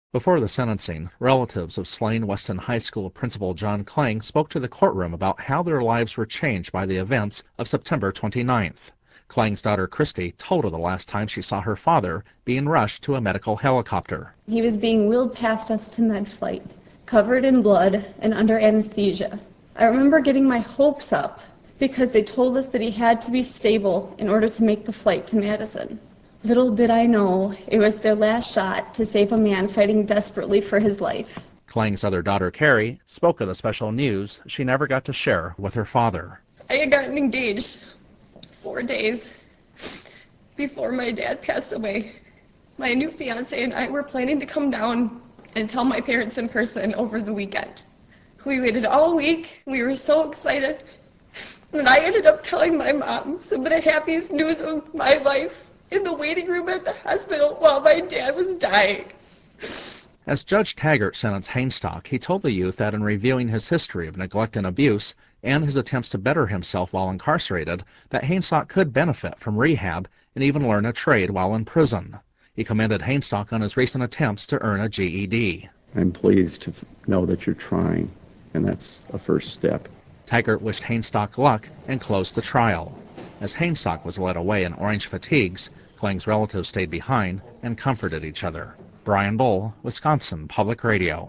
Before the sentencing, relatives of slain Weston High School principal John Klang spoke to the courtroom about how their lives were changed by the events of September 29th. Klang's daughter Christy told of the last time she saw her father being rushed to a medical helicopter. He was being wheeled past us to med flight, covered in blood and under anesthesia. I remember getting my hopes up because they told us that he had to be stable in order to make the flight to Madison. Little did I know it was their last shot to save a man fighting desperately for his life. Klang's other daughter, Carrie, spoke of the special news she never got to share with her father. I had gotten engaged 4 days before my dad passed away. My new fiance and I were planning to come down and tell my parents in person over the weekend. We waited all week. We were so excited. And I ended up telling my mom some of the happiest news of my life in the waiting room at the hospital while my dad was dying. As Judge Taggart sentenced Hainstock, he told the youth that in reviewing his history of neglect and abuse and his attempts to better himself while incarcerated, that Hainstock could benefit from rehab and even learn a trade while in prison. He commended Hainstock on his recent attempts to earn a GED. I'm pleased to know that you're trying, and that's a first step. Taggart wished Hainstock luck and closed the trial. As Hainstock was led away in orange fatigues, Klang's relatives stayed behind and comforted each other. Brian Bull, Wisconsin Public Radio.